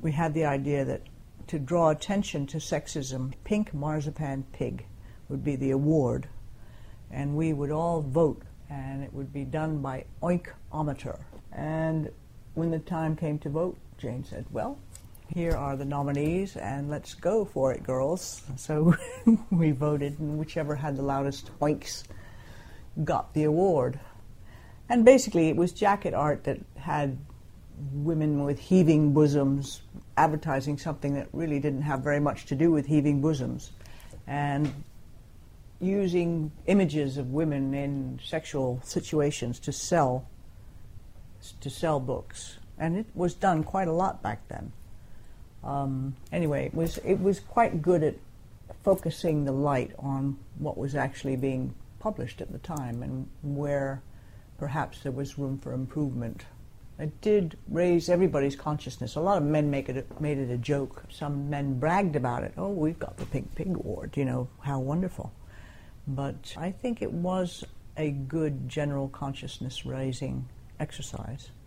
we had the idea that to draw attention to sexism, Pink Marzipan Pig would be the award, and we would all vote, and it would be done by Oink-ometer. And when the time came to vote, Jane said, well, here are the nominees, and let's go for it, girls. So we voted, and whichever had the loudest oinks got the award. And basically, it was jacket art that had women with heaving bosoms advertising something that really didn't have very much to do with heaving bosoms, and using images of women in sexual situations to sell books. And it was done quite a lot back then. Anyway, it was quite good at focusing the light on what was actually being published at the time and where perhaps there was room for improvement. It did raise everybody's consciousness. A lot of men made it a joke. Some men bragged about it. Oh, we've got the Pink Pig Award, you know, how wonderful. But I think it was a good general consciousness raising exercise.